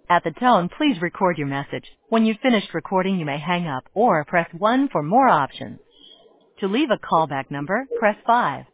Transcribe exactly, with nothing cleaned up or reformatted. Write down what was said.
At the tone, please record your message. When you've finished recording, you may hang up or press one for more options. To leave a callback number, press five.